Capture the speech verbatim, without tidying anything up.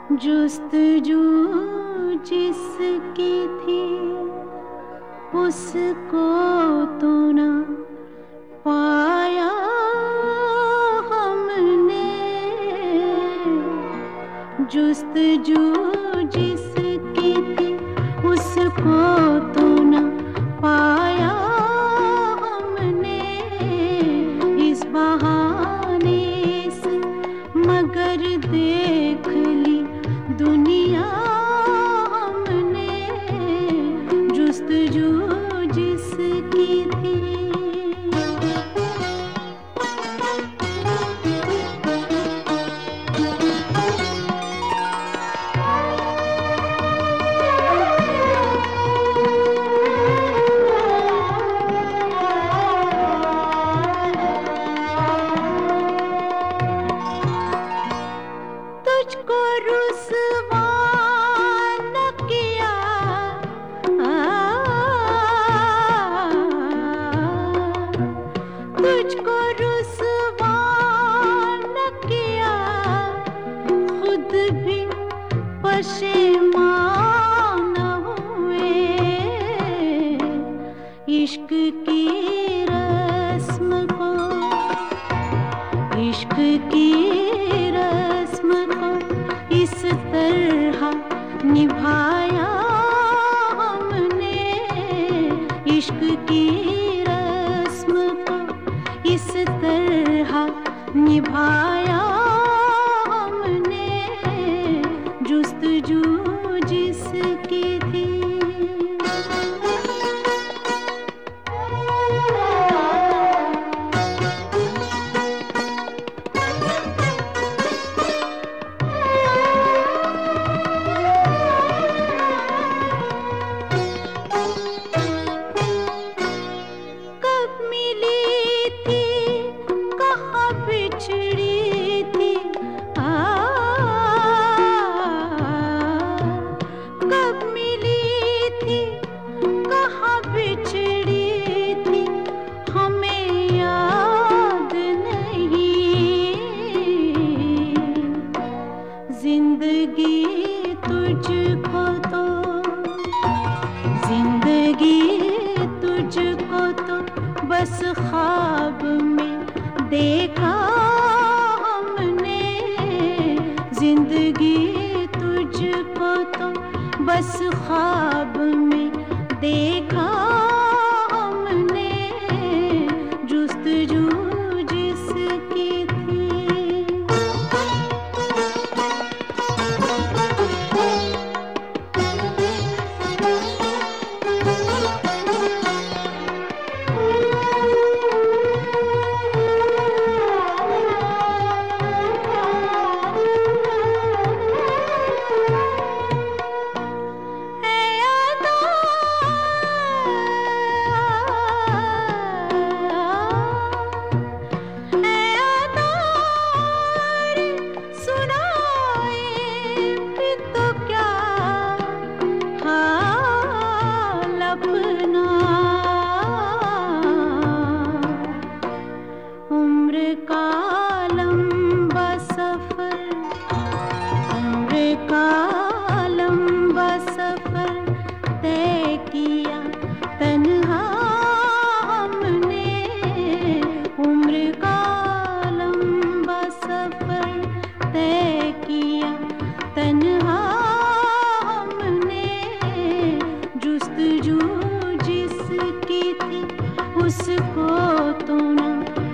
जुस्तजू जिसकी थी उसको तो न पाया हमने। जुस्तजू जिसकी थी उसको तो न पाया हमने इस बहाने से, मगर देख ली दुनिया हमने जुस्तजू जिसकी थी। तुझको रुसवा न किया तुझको रुसवा न किया, खुद भी पशेमान हुए। इश्क की रस्म को इश्क की रस्म को इस तरह निभाया हमने। इश्क की रस्म को इस तरह निभाया हमने जुस्तजू जिसकी थी। जिंदगी तुझको तो जिंदगी तुझको तो बस ख्वाब में देखा हमने। जिंदगी तुझको तो बस ख्वाब में देखा हमने जुस्तजू जिसकी थी। उम्र का लंबा सफर उम्र का लंबा सफर तय किया तन्हा हमने। उम्र का लंबा सफर तय किया तन्हा हमने जुस्तजू जिसकी थी उसको तो न